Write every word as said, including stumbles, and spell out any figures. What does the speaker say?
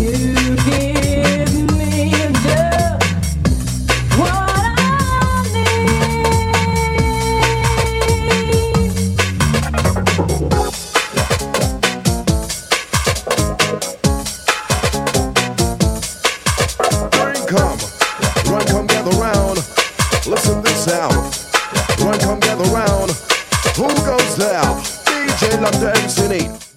Come, run, come gather round. Listen this sound. Run, come gather round. Who goes there? D J London City.